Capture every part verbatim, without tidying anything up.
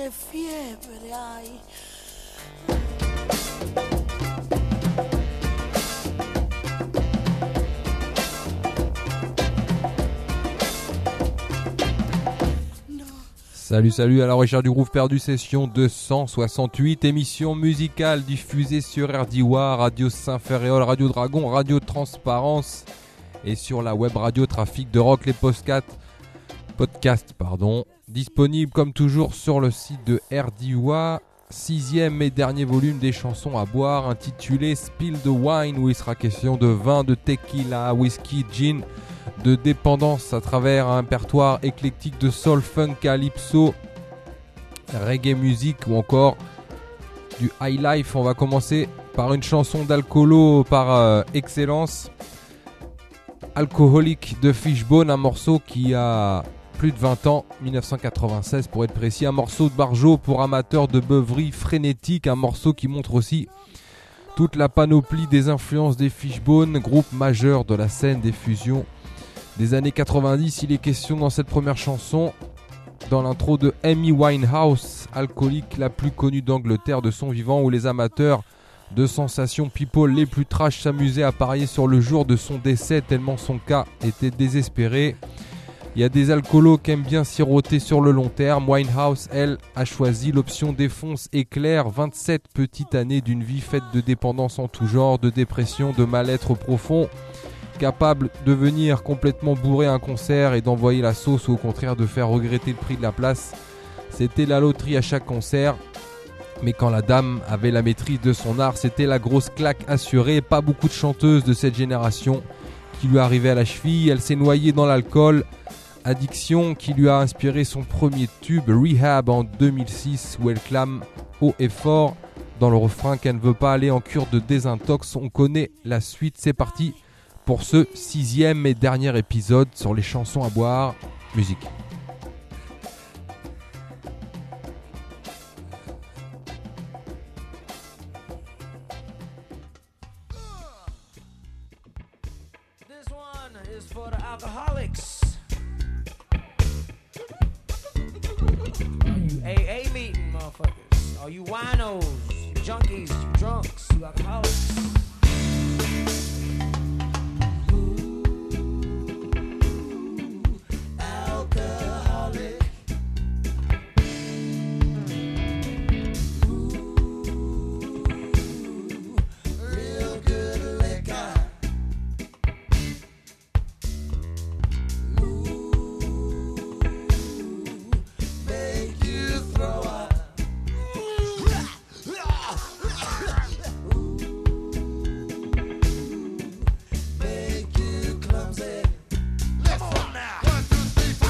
qué fiebre hay. Salut, salut, à la recherche du groove perdu, session deux cent soixante-huit, émission musicale diffusée sur R D W A, Radio Saint-Ferréol, Radio Dragon, Radio Transparence et sur la web radio Trafic de Rock, les podcasts, podcasts pardon, disponibles comme toujours sur le site de R D W A, sixième et dernier volume des chansons à boire intitulé Spill the Wine, où il sera question de vin, de tequila, whisky, gin, de dépendance à travers un répertoire éclectique de soul, funk, calypso, reggae music ou encore du high life. On va commencer par une chanson d'Alcoolo par euh, excellence, Alcoholic de Fishbone, un morceau qui a plus de vingt ans, dix-neuf cent quatre-vingt-seize pour être précis, un morceau de Barjo pour amateurs de beuverie frénétique, un morceau qui montre aussi toute la panoplie des influences des Fishbone, groupe majeur de la scène des fusions des années quatre-vingt-dix. Il est question dans cette première chanson, dans l'intro, de Amy Winehouse, alcoolique la plus connue d'Angleterre de son vivant, où les amateurs de sensations people les plus trash s'amusaient à parier sur le jour de son décès tellement son cas était désespéré. Il y a des alcoolos qui aiment bien siroter sur le long terme. Winehouse, elle, a choisi l'option défonce éclair. vingt-sept petites années d'une vie faite de dépendance en tout genre, de dépression, de mal-être profond, capable de venir complètement bourrer un concert et d'envoyer la sauce ou au contraire de faire regretter le prix de la place. C'était la loterie à chaque concert, mais quand la dame avait la maîtrise de son art, c'était la grosse claque assurée. Pas beaucoup de chanteuses de cette génération qui lui arrivaient à la cheville. Elle s'est noyée dans l'alcool, addiction qui lui a inspiré son premier tube Rehab en deux mille six, où elle clame haut et fort dans le refrain qu'elle ne veut pas aller en cure de désintox. On connaît la suite, c'est parti pour ce sixième et dernier épisode sur les chansons à boire. Musique. This one is for the alcoholics. All you A A meeting motherfuckers. All you winos, you junkies, you drunks, you alcoholics. Alcoholic. Ooh, real good liquor. Ooh, make you throw up. Ooh, make you clumsy. Come on now. One, two, three, four.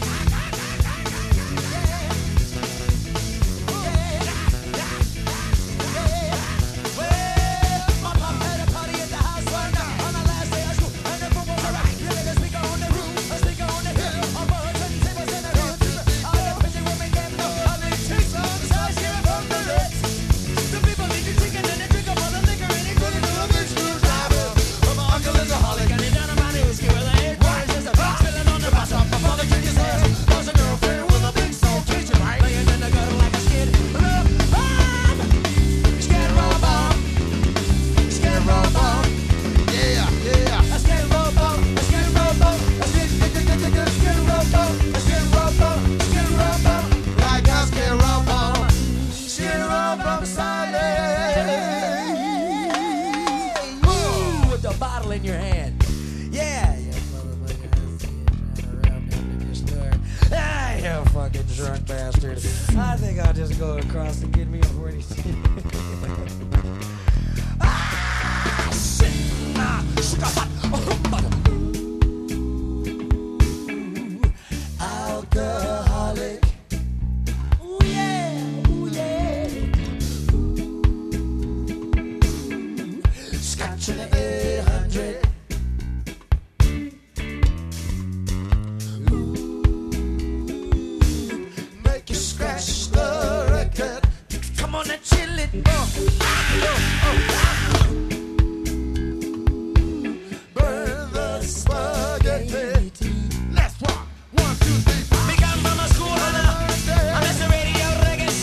In your hand. Yeah, you motherfucker. Ah, you fucking drunk bastard. I think I'll just go across and get me a forty-six. Ah, shit. Ah, alcoholic. Ooh, yeah. Ooh, yeah. Ooh. Scotch in the eight hundred. Make you scratch the record. Come on and chill it. Oh, oh, oh. Burn the spaghetti. Let's walk. One, two, three, four. We come from a school and a, I miss the radio reggae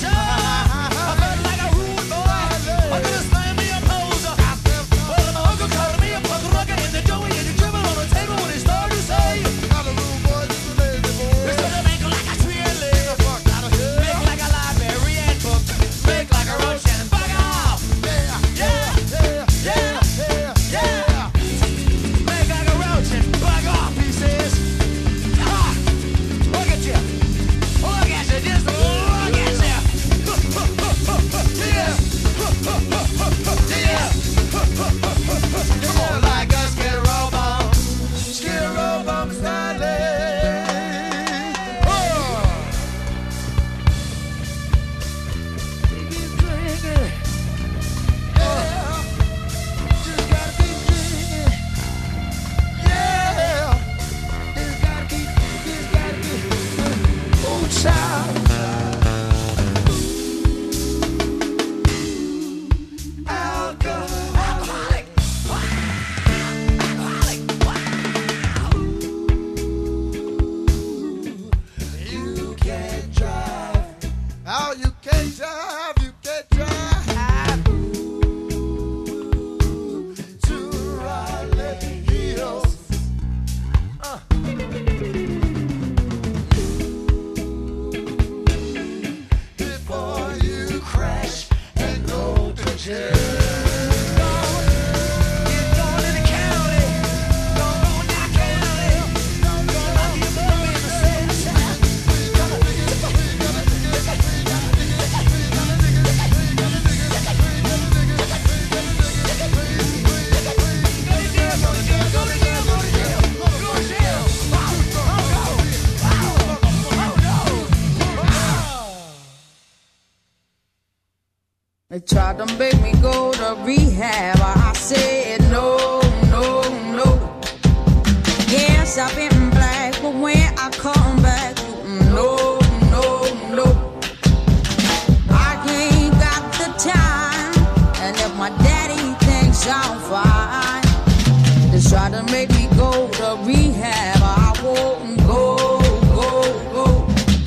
tried to make me go to rehab. I said no, no, no. Yes, I've been black, but when I come back, no, no, no. I ain't got the time, and if my daddy thinks I'm fine, they try to make me go to rehab. I won't go, go, go.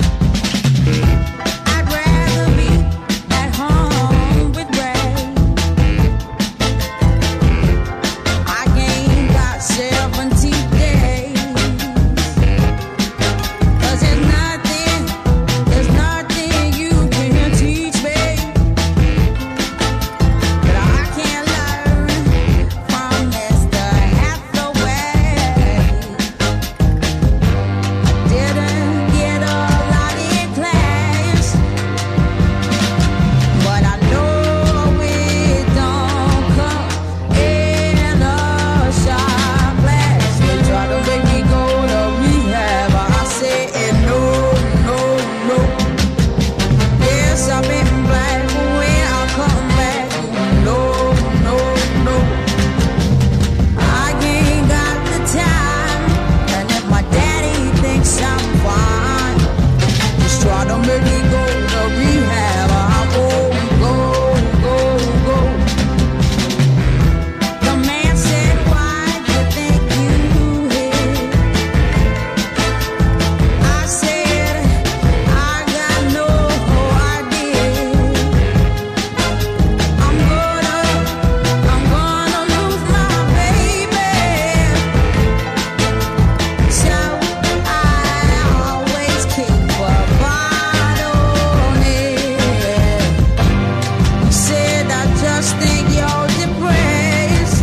I'd rather be at home with Ray. I ain't got seventy days. 'Cause there's nothing, there's nothing you can teach me that I can't learn from Mister Hathaway. Didn't get a lot in class, but I know it don't come in a shot glass. They try to make me go to rehab. I said no, no, no. Yes, I've been black, but when I come back, no, no, no. I ain't got the time, and if my daddy thinks I'm fine, just try to make me go to rehab. I won't go, go, go. The man said, why do you think you hit? I said, I got no idea. I'm gonna, I'm gonna lose my baby. So I always keep a bottle near. He said, I just think you're depressed.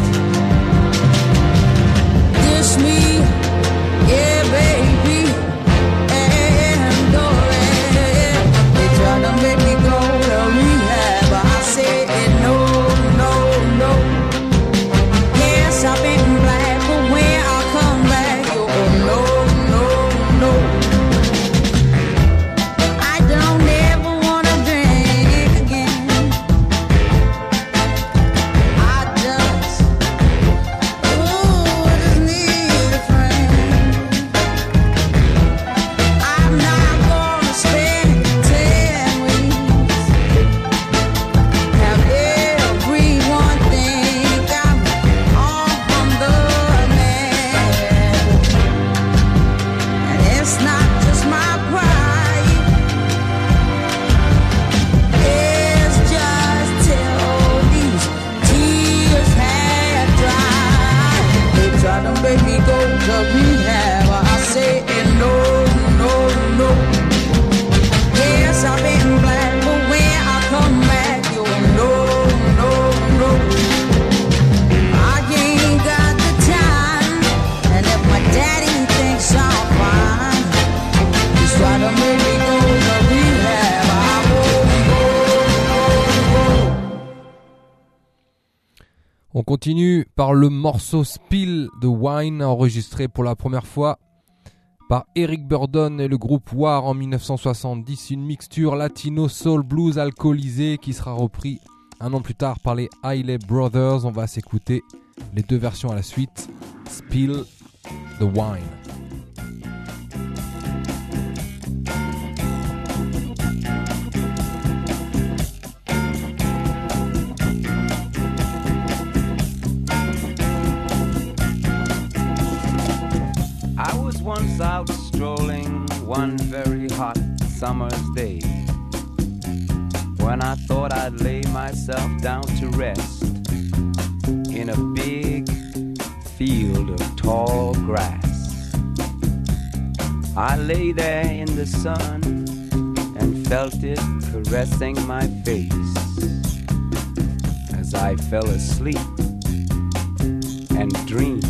Dish me, yeah, baby, and go ahead. They try to make me go to rehab. I said no, no, no. Yes, I've been black, but when I come back, you go no, no, no. I don't ever wanna drink again. I just, ooh, just need a friend. I'm not gonna spend ten weeks. Have everyone think I'm on the man. And it's not just my pride. It's just till these tears had dried. They try to make me go to rehab. I say no, no, no. Yes, I've been black, but when I come back, you no, no, no. I ain't got the time, and if my daddy thinks I'm fine, just try to make me go to rehab. I won't go, go, go. On continue par le morceau Spill the Wine, enregistré pour la première fois par Eric Burdon et le groupe War en dix-neuf cent soixante-dix, une mixture latino soul blues alcoolisée qui sera repris un an plus tard par les Hailey Brothers. On va s'écouter les deux versions à la suite. Spill the Wine. I was once out strolling one very hot summer's day, when I thought I'd lay myself down to rest in a big field of tall grass. I lay there in the sun and felt it caressing my face as I fell asleep and dreamed.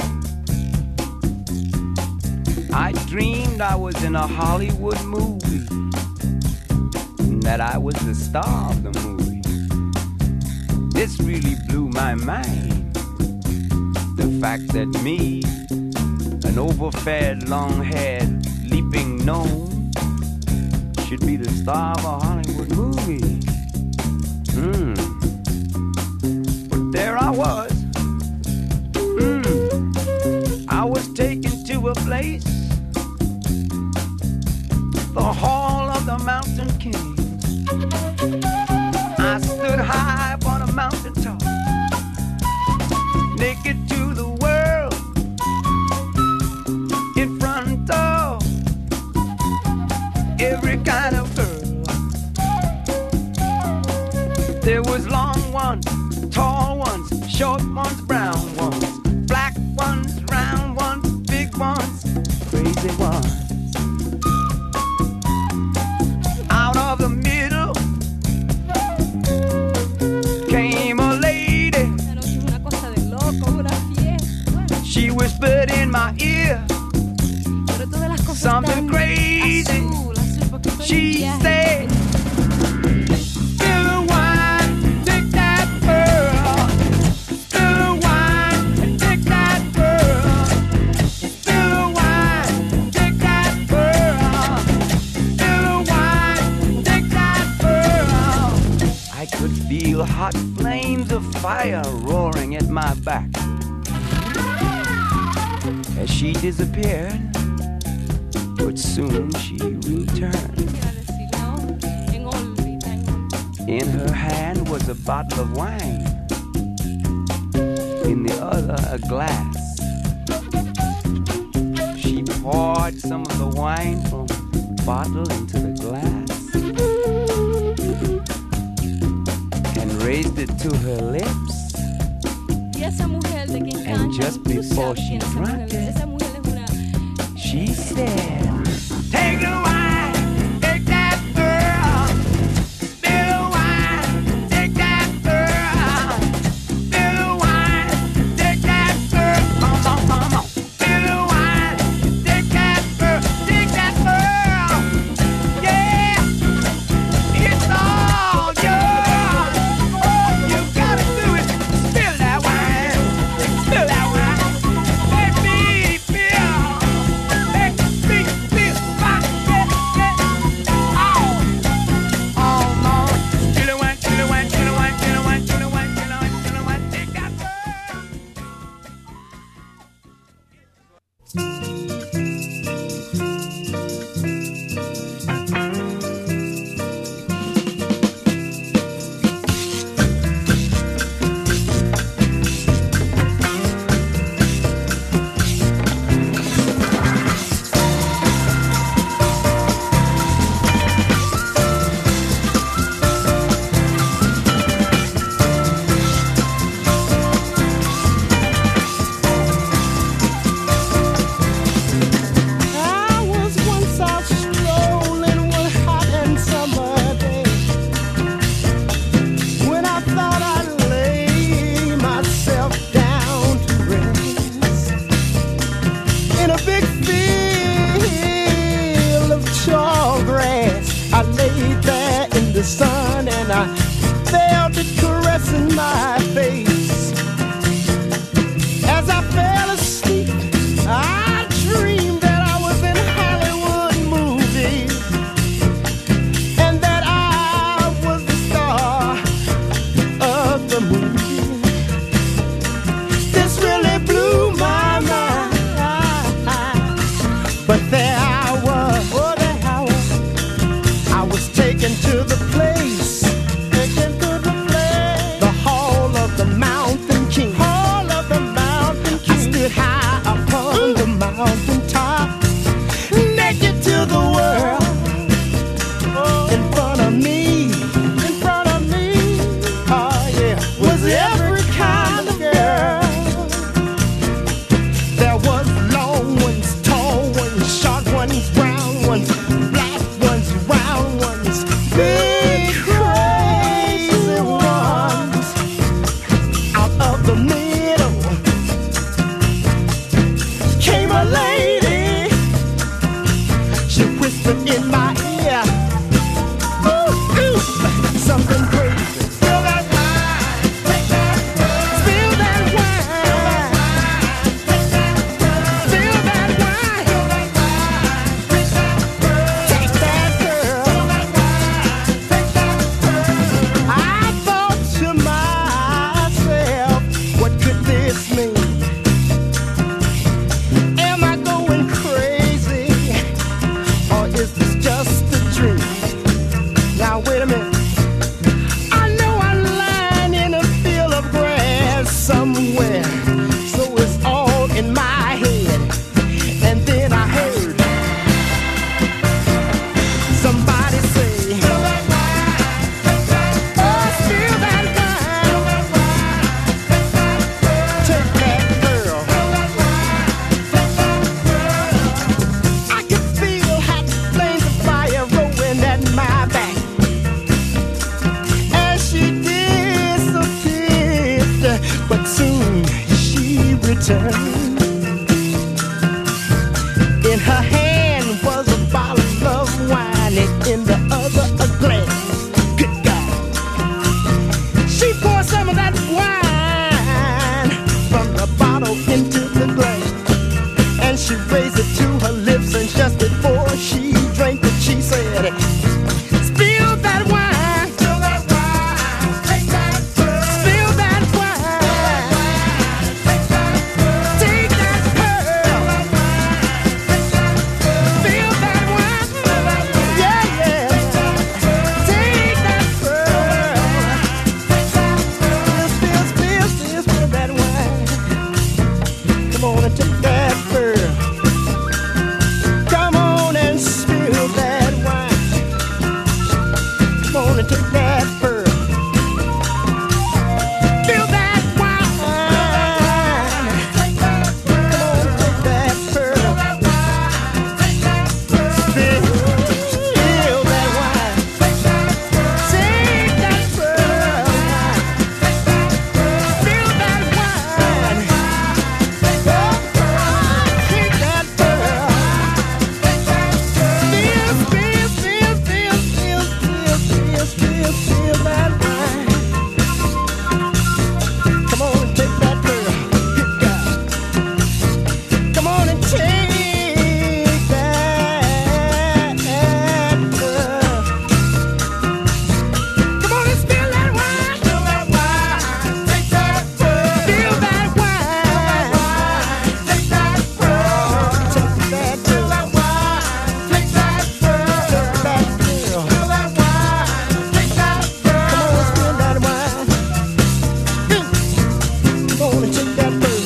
I dreamed I was in a Hollywood movie, and that I was the star of the movie. This really blew my mind. The fact that me, an overfed, long-haired, leaping gnome, should be the star of a Hollywood movie. Hmm. I was. Mm, I was taken to a place, the Hall of the Mountain King. I stood high upon a mountain top, naked to the world, in front of every kind of girl. There was long ones, tall ones, short ones, brown ones, black ones, round ones, big ones, crazy ones. Out of the middle came a lady. Una cosa de loco, una fiesta. She whispered in my ear Pero todas las cosas something tan crazy. azul, azul, porque estoy en She viaje. said, "Spill the wine, take that pearl. Spill the wine and take that pearl. Spill the wine, take that pearl. Spill the wine, take that pearl." I could feel hot flames of fire roaring at my back. As she disappeared, but soon she returned. Quiero decir, ¿no? En órbita, en órbita. In her hand was a bottle of wine, in the other a glass. She poured some of the wine from the bottle into the glass and raised it to her lips. Y esa mujer de quien And canta, just tú before sabes she quién es esa drank mujer. it, Esa mujer es una... She said, "Take the wine, take that pearl. Spill the wine, take that pearl. Spill the wine, take that pearl. Come on, come on. Spill the wine, take that pearl, take that pearl. Yeah, it's all yours. All you gotta do is spill that wine, spill that wine. Let me feel, let me feel my head, head. Oh, oh, Lord. Spill the wine, spill the wine, spill the wine, spill the wine, spill the wine, spill the wine, spill the wine. Take that pearl. this mean? Am I going crazy? Or is this just a dream? Now wait a minute. I know I'm lying in a field of grass somewhere. So it's all in my head. And then I heard somebody say, oh, spill that wine. Take that girl. I can feel hot flames of fire rolling at my back. And she disappeared, but soon she returned. In her hand was a bottle of wine, and in the other a glass. Good God. She poured some of that wine from the bottle into the glass, and she raised it to her lips, and just before she drank it, she said, spill that wine, spill that wine, take that pearl, spill that wine, take that pearl, take that pearl, spill that wine, yeah, yeah, take that pearl, spill, spill, spill, spill that wine. Come on and take that pearl. Come on and spill that wine. Come on and take that pearl. Spill that wine. Come on and take that pearl. Spill that wine. Take that pearl. Spill that wine. Take that pearl. Spill, spill, spill, spill, spill, spill, spill, spill that wine. Come on and take that pearl. Good God. Come on and take that pearl. Come on and spill that wine. Spill that wine. Take that pearl. Spill that wine. Take that pearl. Take that pearl. Take that wine. Take that pearl. Take that pearl. Spill that wine. Take that pearl. Come on and spill that wine. Come on and take that pearl.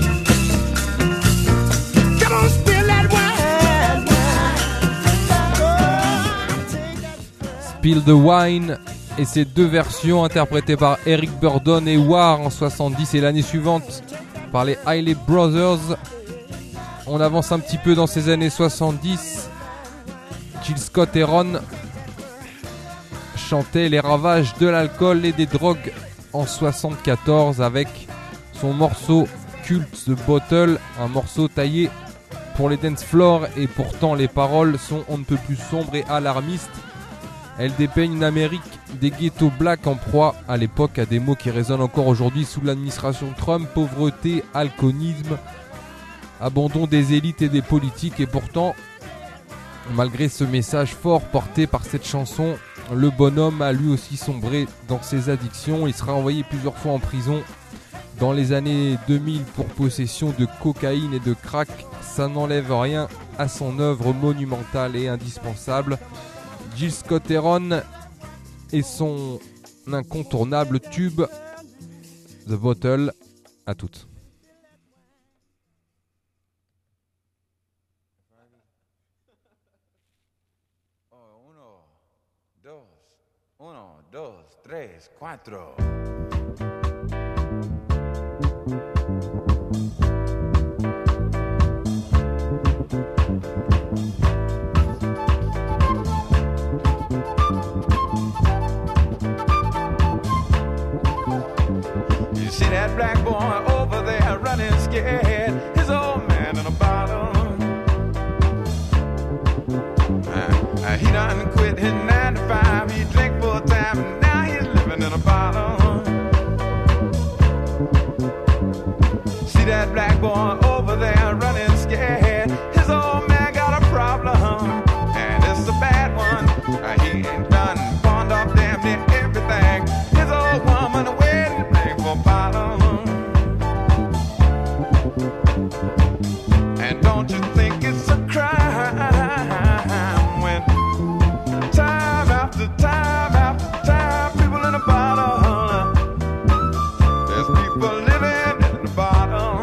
Come on, spill that wine. Oh, take that pearl. Spill the Wine et ses deux versions interprétées par Eric Burdon et War en soixante-dix et l'année suivante par les Hailey Brothers. On avance un petit peu dans ces années soixante-dix. Jill Scott Heron chantait les ravages de l'alcool et des drogues en soixante-quatorze avec son morceau culte The Bottle, un morceau taillé pour les dance floors, et pourtant les paroles sont on ne peut plus sombres et alarmistes. Elle dépeigne une Amérique des ghettos blacks en proie à l'époque à des mots qui résonnent encore aujourd'hui sous l'administration Trump: pauvreté, alcoolisme, abandon des élites et des politiques. Et pourtant, malgré ce message fort porté par cette chanson, le bonhomme a lui aussi sombré dans ses addictions. Il sera envoyé plusieurs fois en prison dans les années deux mille pour possession de cocaïne et de crack. Ça n'enlève rien à son œuvre monumentale et indispensable. Jill Scott Heron et son incontournable tube The Bottle. À toutes. Uno, dos, uno, dos, tres, cuatro. You see that black boy over there running scared, his old man in a bottle. Uh, uh, he done quit his nine to five, he drank full time, and now he's living in a bottle. See that black boy over there running scared, his old man got a problem, and it's a bad one. Uh, he ain't done pawned off damn near everything. His old woman waiting to bring for bottle. And don't you think it's a crime when time after time after time people in the bottom, there's people living in the bottom.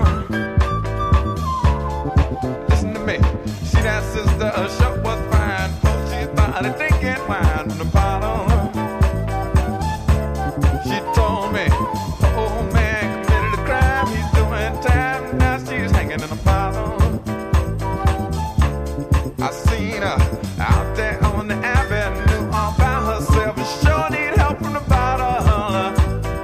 Listen to me, see that sister, her shirt was fine, oh she's finally drinking wine from the bottom. She told me, oh man committed a crime, he's doing time, now she's hanging in the bottom. I seen her out there on the avenue all by herself, and sure need help from the bottom.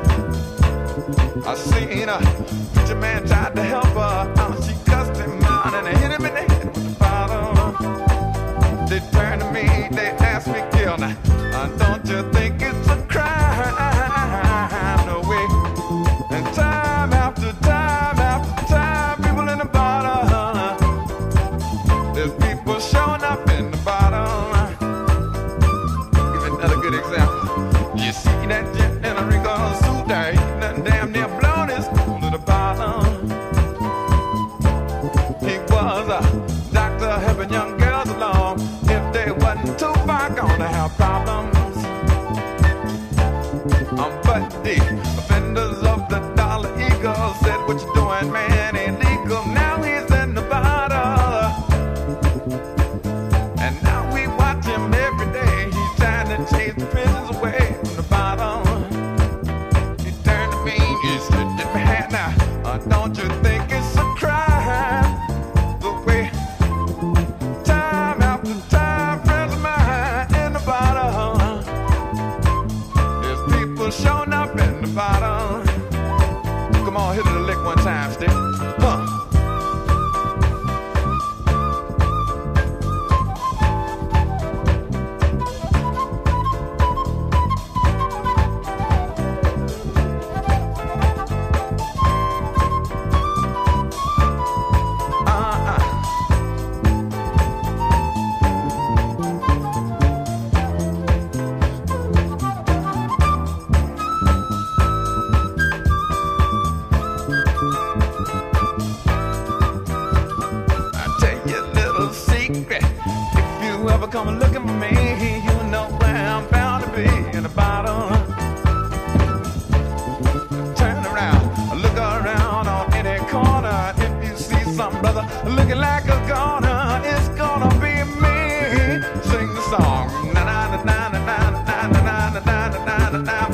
I seen her, preacher man tried to help her out, she cussed him out and hit him in the head with the bottle. They turned to me, they asked me, kill now, uh, don't you think it's a crime? No way. And time after time after time, people in the bottom, there's people showing up in the bottom. Give another good example. You see that gent in a Rico suit there, he done damn near blown his cool to the bottom. He was a doctor helping young girls along. If they wasn't too far gonna have problems. Um, but the offenders of the Dollar Eagle said, what you doing, man, ain't legal. Now he's in the bottle. And now we watch him every day. He's trying to chase the prisons away from the bottom. He turned to me, he said, man, now, uh, don't you think it's a crime? The way time after time, friends of mine in the bottom. There's people showing up in the bottom. Come on, hit it a lick one time, stick. Huh. Come looking for me, you know where I'm bound to be in the bottom. Turn around, look around on any corner. If you see some brother looking like a goner, it's gonna be me. Sing the song. Na na na na na na na na na na na na na na na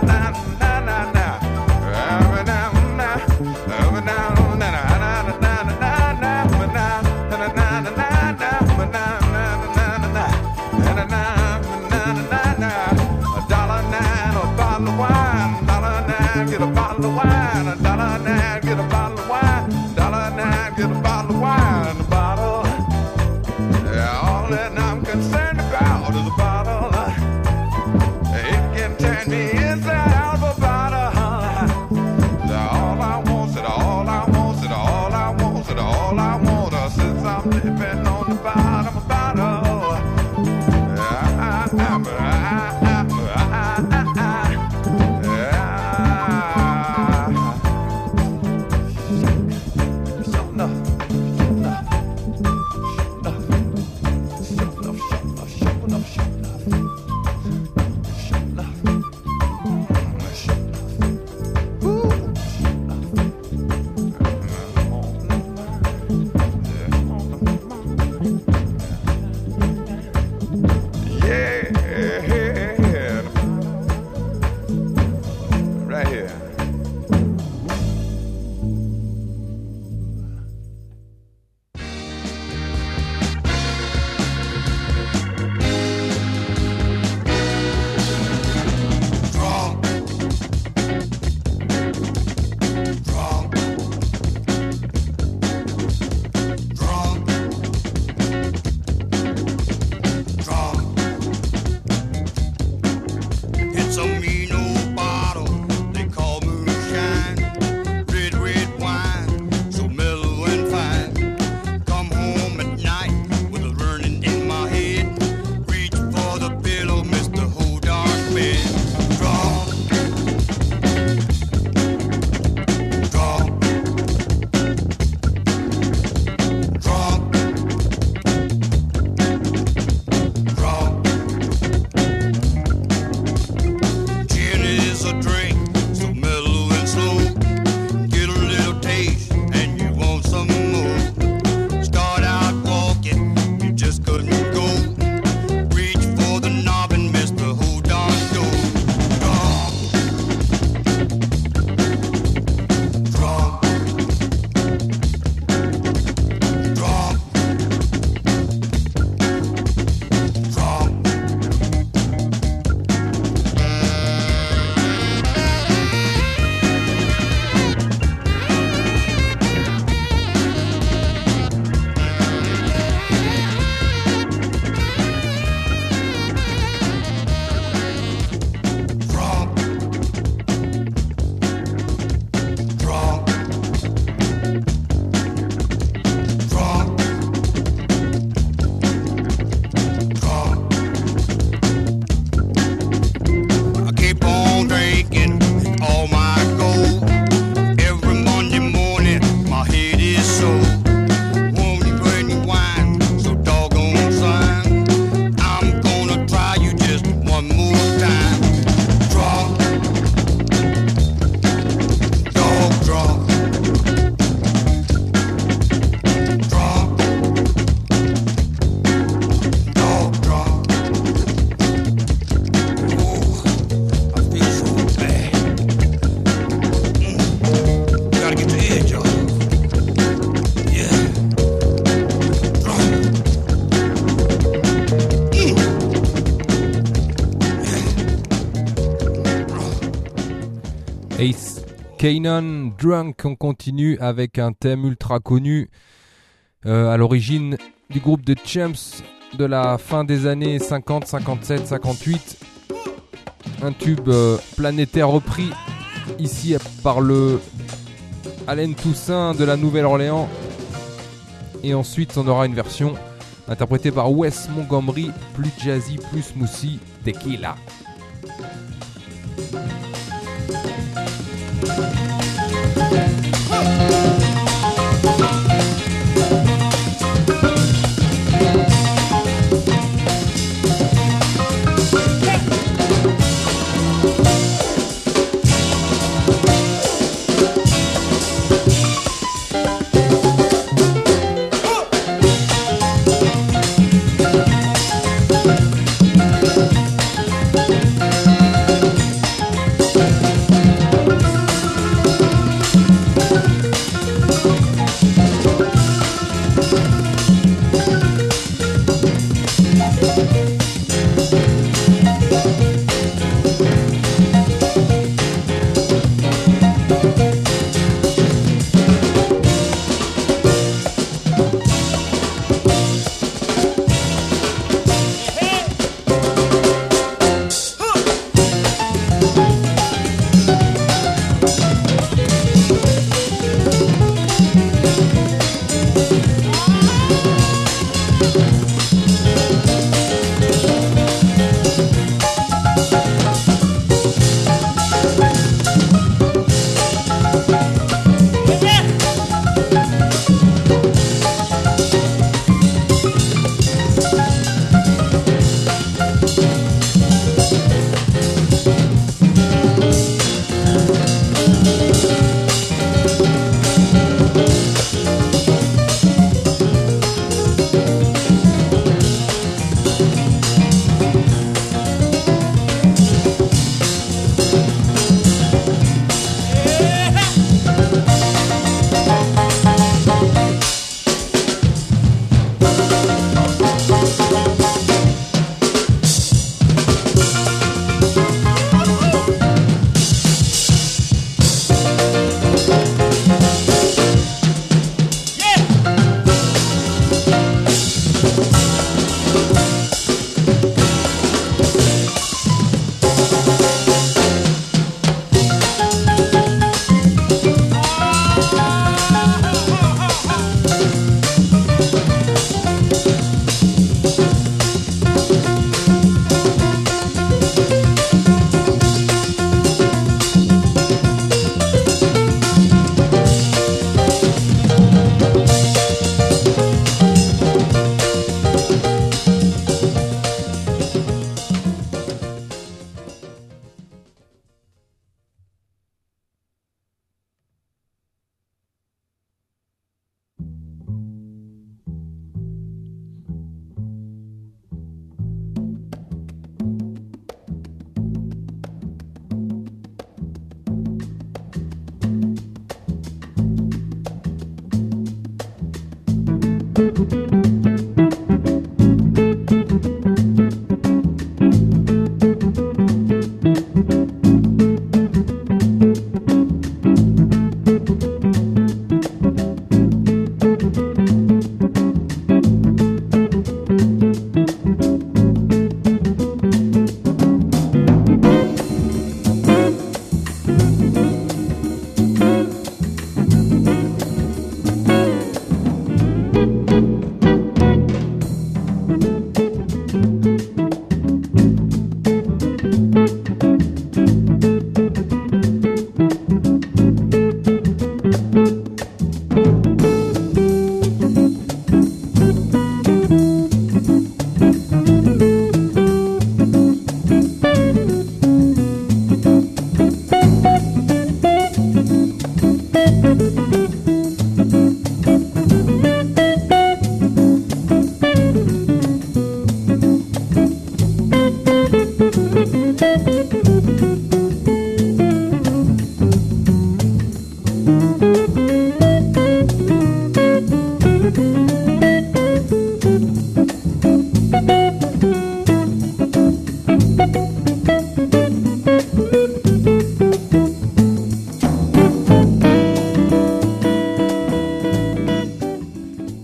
get a bottle of wine, a dollar nine, get a bottle of wine, dollar nine, get a bottle of wine in the bottle. Yeah, all that I'm concerned about is a bottle. It can turn me inside out of a bottle. All I want, it all I want, it all I want, it all I want, since I'm living on the bottom of a bottle. Yeah, I, I, I, I, Kanan, Drunk. On continue avec un thème ultra connu euh, à l'origine du groupe de Champs de la fin des années cinquante, cinquante-sept, cinquante-huit. Un tube euh, planétaire repris ici par le Allen Toussaint de la Nouvelle-Orléans. Et ensuite on aura une version interprétée par Wes Montgomery, plus jazzy, plus smoothie, Tequila.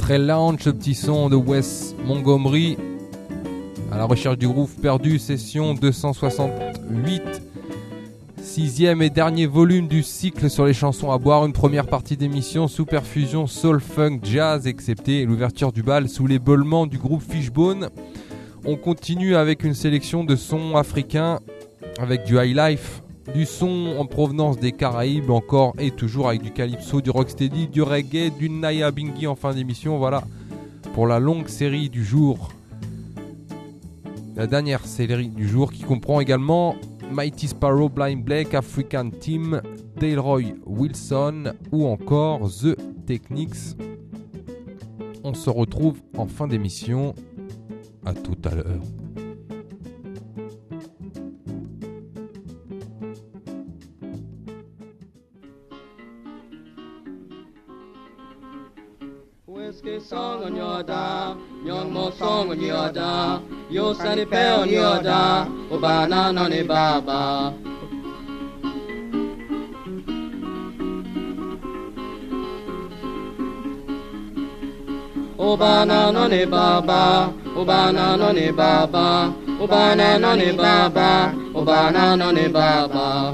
Très lounge, ce petit son de Wes Montgomery. À la recherche du groove perdu, session deux cent soixante-huit. Sixième et dernier volume du cycle sur les chansons à boire. Une première partie d'émission sous perfusion soul, funk, jazz, excepté l'ouverture du bal sous l'ébaulement du groupe Fishbone. On continue avec une sélection de sons africains, avec du high life, du son en provenance des Caraïbes, encore et toujours avec du calypso, du rocksteady, du reggae, du Naya Bingi en fin d'émission. Voilà pour la longue série du jour. La dernière série du jour qui comprend également Mighty Sparrow, Blind Blake, African Team, Delroy Wilson ou encore The Technics. On se retrouve en fin d'émission. À tout à l'heure. Whiskey song on your da, young mo song on your da, yo sunny pay on your da, obana nani baba. Obana nani baba, obana nani baba, obana nani baba, obana nani baba.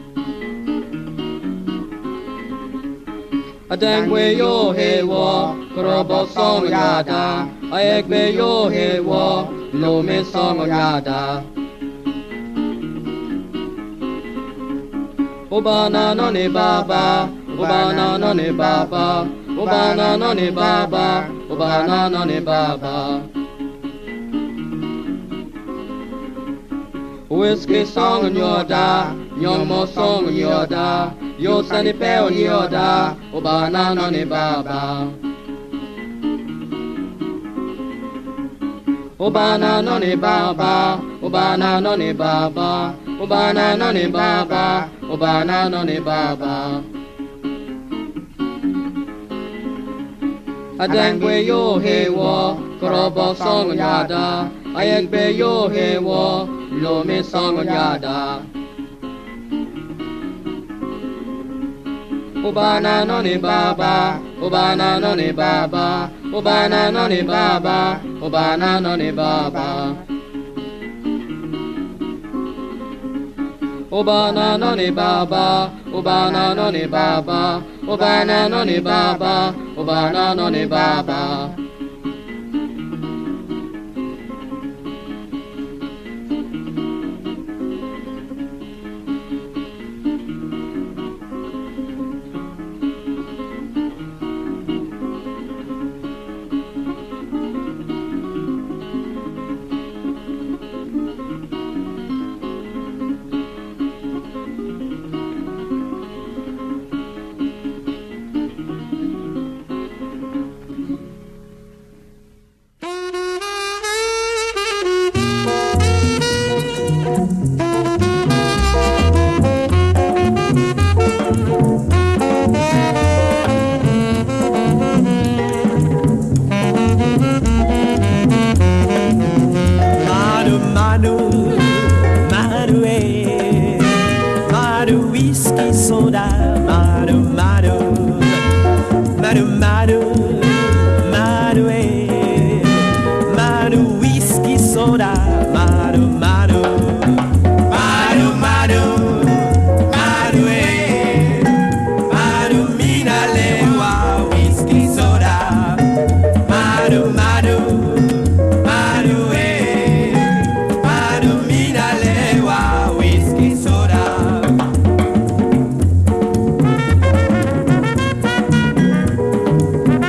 Adengwe yo he wo, korobo song yada. Ayekbe yo he wo, lo me song yada. Obana nani baba, obana nani baba, obana nani baba, obana nani baba. Whiskey song on your da, young mo song on your da. Yo sunny pay on your da, obana nani baba. Obana nani baba, obana nani baba, obana nani baba, obana nani baba. Adengwe yo he wo, korobo song on yada. Ayekbe yo he wo, lo me song on yada. Obana nani baba, obana nani baba, obana nani baba, obana nani baba. Obana nani baba, obana nani baba, obana nani baba, obana nani baba. Soda.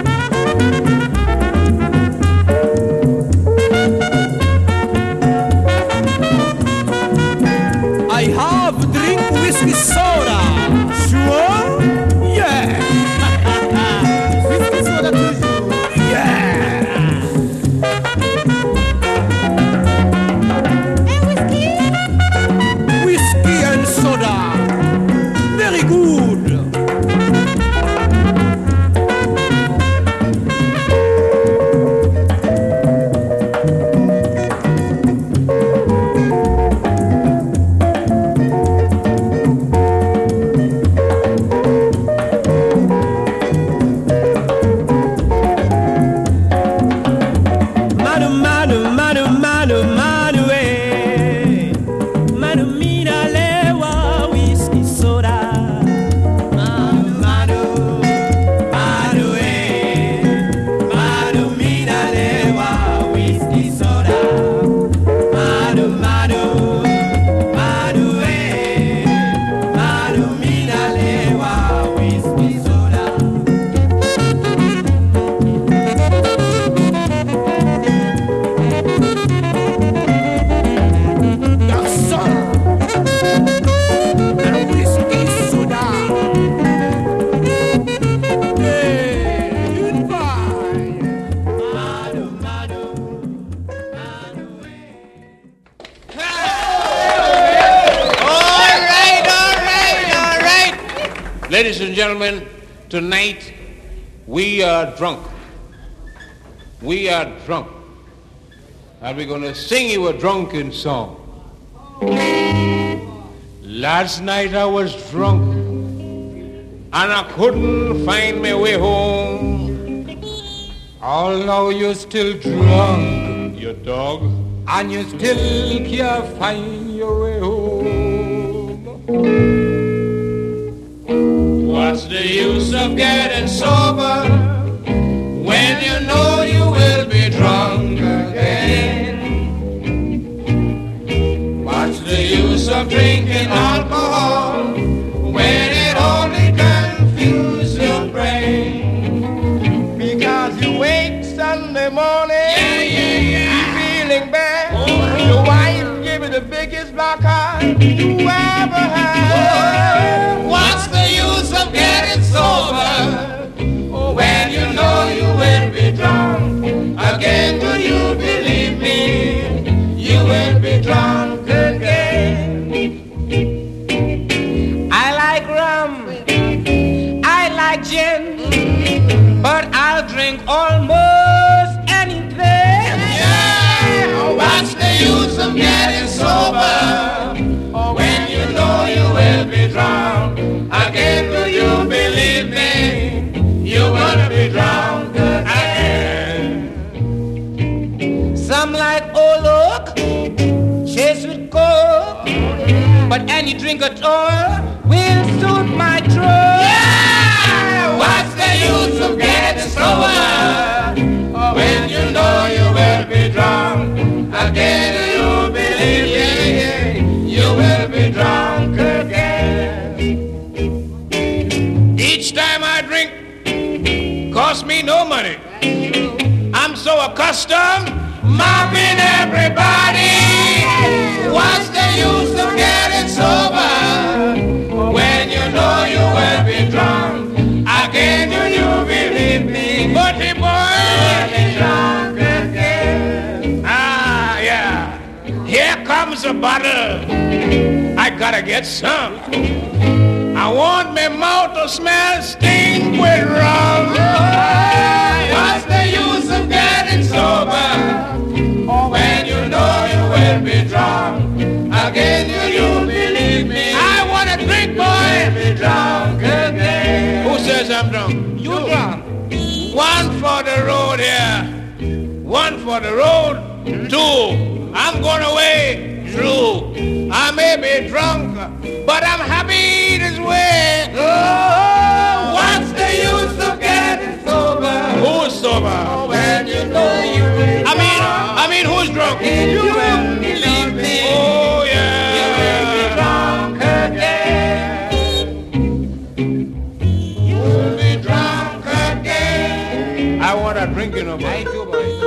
gentlemen, tonight we are drunk. We are drunk. And we're going to sing you a drunken song. Last night I was drunk and I couldn't find my way home. Although you're still drunk, you dog, and you still can't find your way home. What's the use of getting sober when you know you will be drunk again? What's the use of drinking alcohol when it only confuses your brain? Because you wake Sunday morning, yeah, yeah, yeah. feeling bad. Oh, your wife give you the biggest black eye you ever had. Oh, what's the use of getting sober when you know you will be drunk again? Do you believe me? You will be drunk again. I like rum, I like gin, but I'll drink almost anything. Yeah, what's the use of getting sober when you know you will be drunk again? Do you believe me? You will be drunk again. Some like old oak, chase with coke, but any drink at all will suit my throat. Yeah, what's the use of getting sober when you know you will be drunk again? Do you believe me? You will be drunk again. Each time I drink, costs me no money. I'm so accustomed mobbing everybody. What's the use of getting sober when you know you will be drunk again? Do you believe me? But the boy will be drunk again. Ah, yeah. Here comes a bottle. I gotta get some. I want my mouth to smell stink with rum. What's the use of getting sober when you know you will be drunk again? Do you believe me? I want to drink, boy, be drunk again. Who says I'm drunk? You drunk. One for the road here, one for the road, two. I'm going away. True, I may be drunk, but I'm happy this way. Oh, what's the use of getting sober? Who's sober? When you know you will. I mean, I mean, who's drunk? You will believe me. Oh yeah. You will be drunk again. You will be drunk again. I want a drinking of it.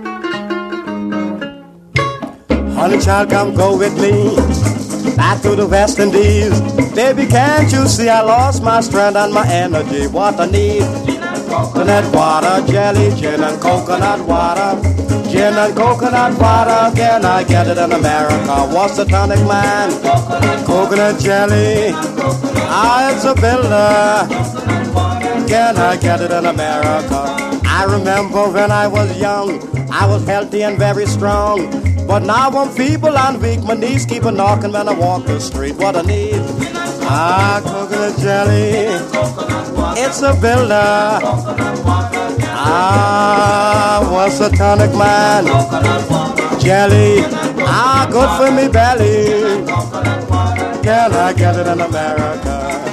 Honey child, come go with me back to the West Indies. Baby, can't you see I lost my strength and my energy? What I need, coconut water, jelly, gin and coconut water. Gin and coconut water, can I get it in America? What's the tonic, man? Coconut jelly, ah, it's a builder. Can I get it in America? I remember when I was young, I was healthy and very strong. But now I'm feeble and weak, my knees keep a knocking when I walk the street. What I need, ah, coconut jelly, it's a builder. Ah, what's a tonic, man? Jelly, ah, good for me belly. Can I get it in America?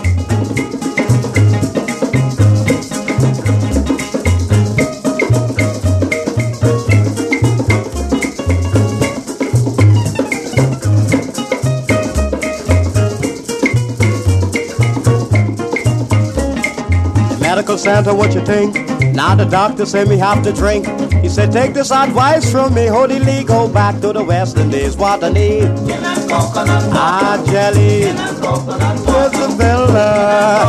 Medical center, what you think? Now the doctor say me have to drink. He said, take this advice from me, Holy Lee, go back to the West Indies. What I need? Ah, jelly, it's a builder.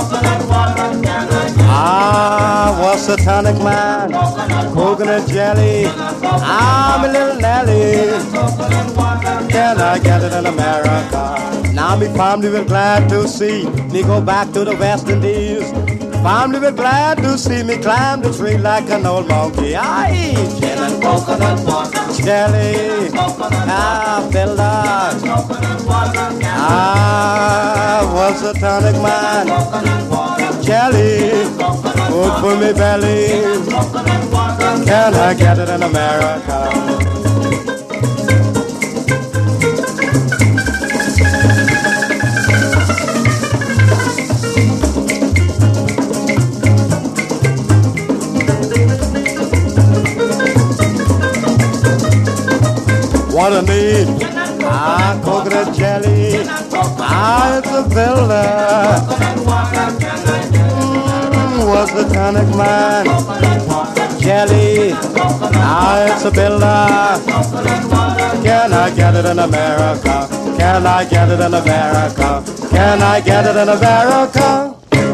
Ah, what's the tonic, man? Coconut jelly. Ah, my little Nelly. Can I get it in America? Now me family will glad to see me go back to the West Indies. Family will glad to see me climb the tree like an old monkey. I eat gin and coconut water, jelly, ah, builder. I was a tonic man, jelly, food for me belly. Can I get it in America? What I need, ah, coconut jelly, ah, it's a builder. Mm, was the tonic man, jelly, ah, it's a builder. Can I get it in America? Can I get it in America? Can I get it in America?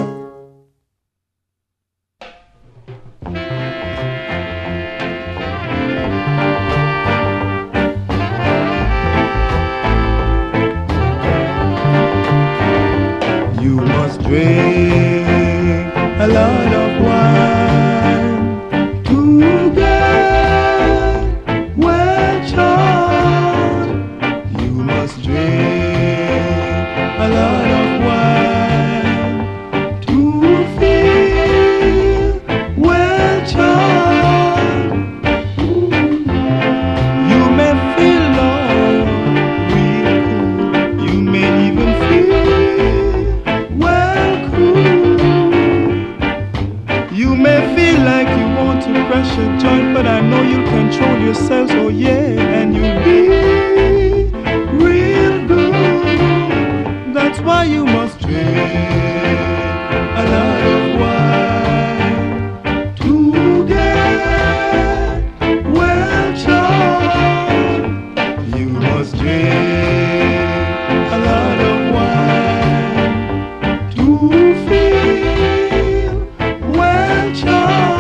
Drink a lot of wine to get well charged. You must drink a lot of wine to feel well charged. You may feel low, real cool. You may even feel pressure joint, but I know you'll control yourselves, oh yeah, and you'll be real good. That's why you must drink a lot of wine to get well charged. You must drink a lot of wine to feel well charged.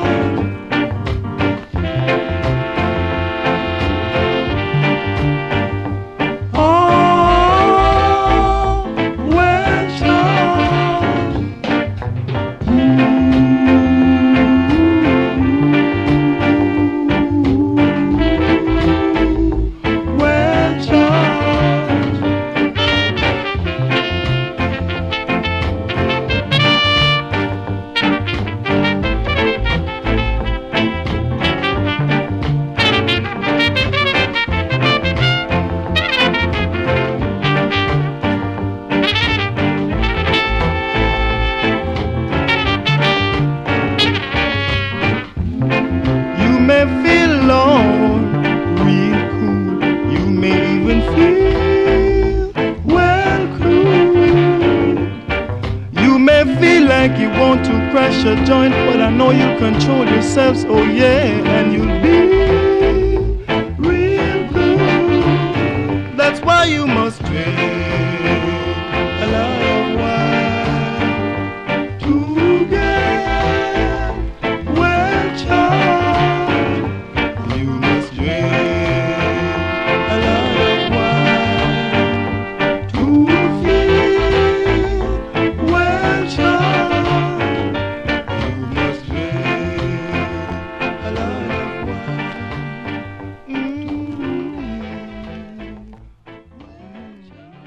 A joint, but I know you control yourselves, oh yeah, and you'll be real good. That's why you must drink a lot of wine to get well charged. You must drink a lot of wine to feel well charged. Mm-hmm.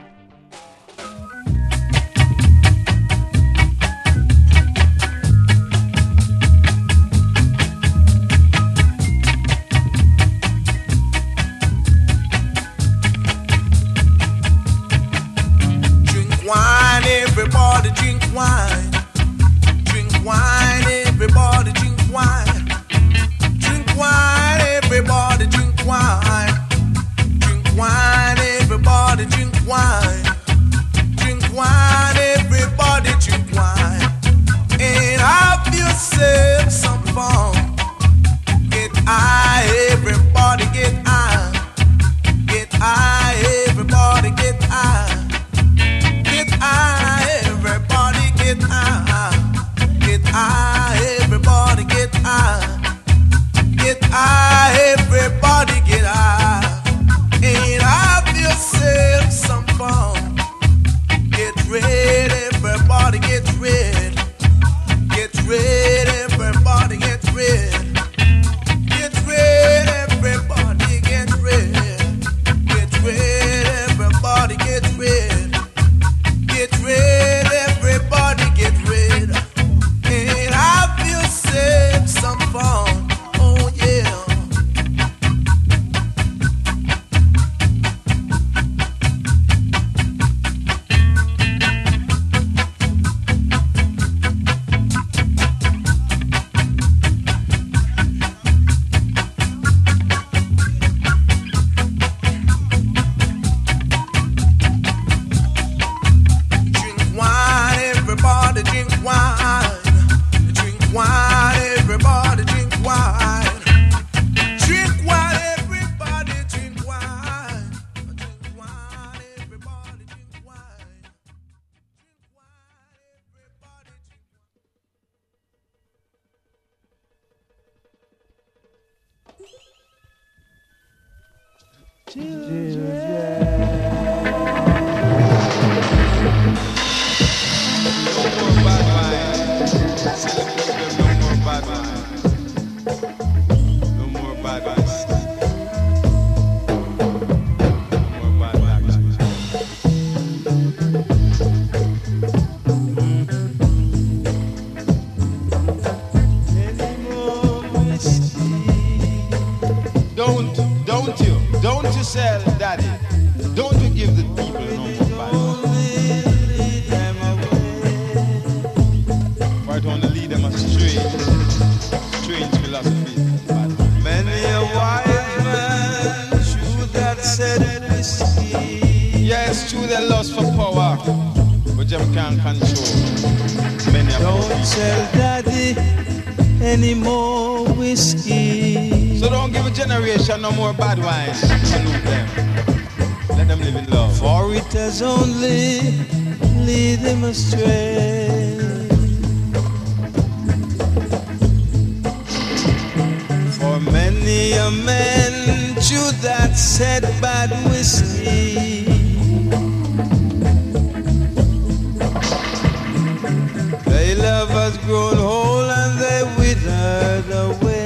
Don't, don't you, don't you sell daddy. Don't you give the people no more bad. For it only lead them astray. Strange philosophy. Many a wise man true that said whiskey. Yes, true that lust for power, but them can't control. Many a Don't sell daddy any more whiskey. So don't give a generation no more bad wine. Salute them. Let them live in love. For it has only lead them astray. For many a man chew that said bad whiskey. Their love has grown whole and they withered away.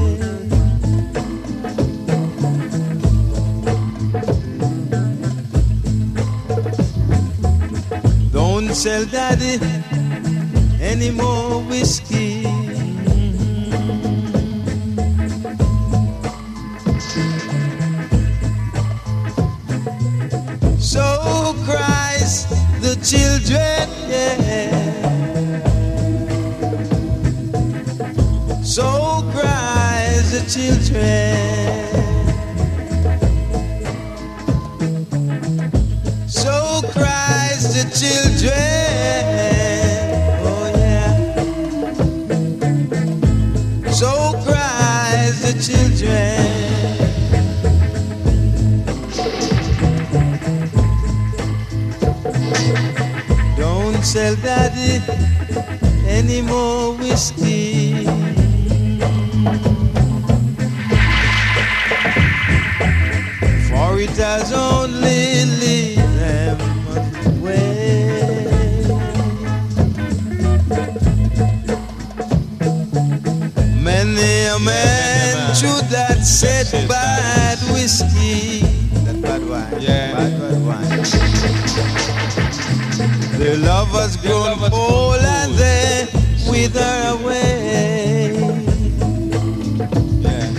Don't sell daddy any more whiskey. So cries the children, yeah. So cries the children. So cries the children. Oh yeah. So cries the children. Don't sell daddy any more whiskey. For it has only lead them away. Many a man should that said bad whiskey. That bad wine. Yeah. Bad, bad wine. Their love has grown old and they wither away. Yeah.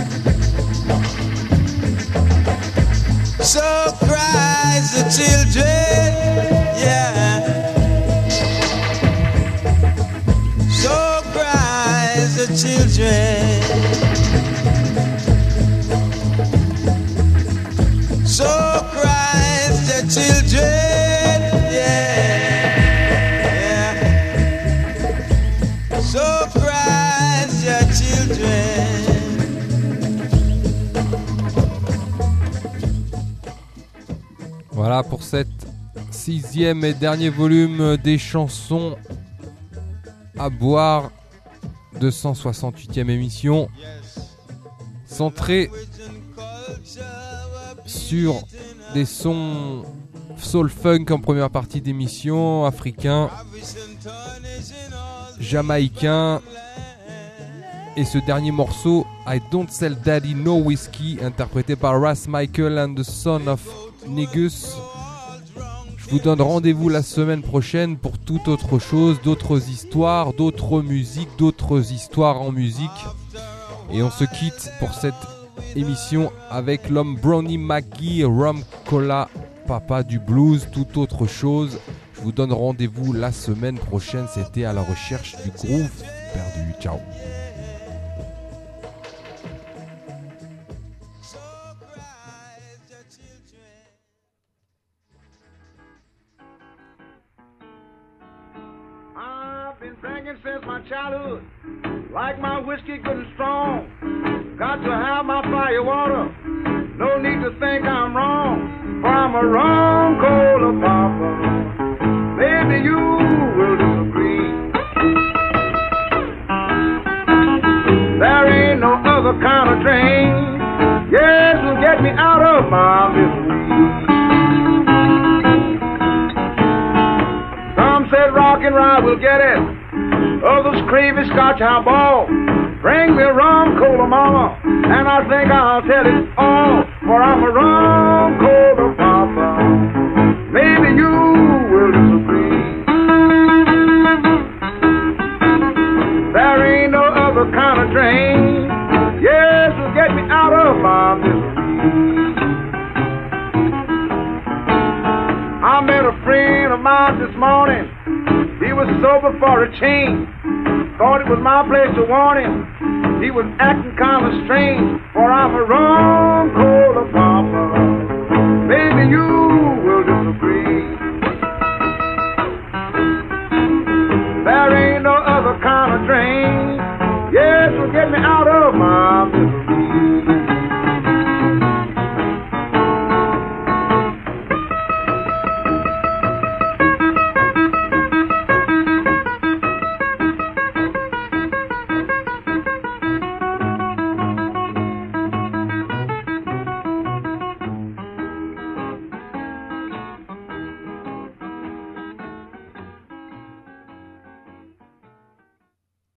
So cries the children, yeah. So cries the children. So cries the children, yeah. Yeah. So cries your children. Voilà pour cette sixième et dernier volume des chansons à boire, deux cent soixante-huitième émission, centrée sur des sons soul funk en première partie d'émission, africains, jamaïcains, et ce dernier morceau, I Don't Sell Daddy No Whiskey, interprété par Ras Michael and the Son of Negus. Je vous donne rendez-vous la semaine prochaine pour toute autre chose, d'autres histoires, d'autres musiques, d'autres histoires en musique. Et on se quitte pour cette émission avec l'homme Brownie McGee, Rum Cola, papa du blues, toute autre chose. Je vous donne rendez-vous la semaine prochaine. C'était à la recherche du groove perdu. Ciao. Since my childhood, like my whiskey good and strong, got to have my fire water, no need to think I'm wrong, for I'm a wrong cola papa, maybe you will disagree, there ain't no other kind of drink, yeah. Yes, will get me out of my misery. Some said rock and rye will get it. Others crave a Scotch highball. Bring me a rum cola, mama, and I think I'll tell it all. For I'm a rum cola papa. Maybe you will disagree. There ain't no other kind of drink. Yes, will get me out of my misery. I met a friend of mine this morning. He was sober for a change. Thought it was my place to warn him. He was acting kind of strange. For I'm a rum cola papa. Baby, you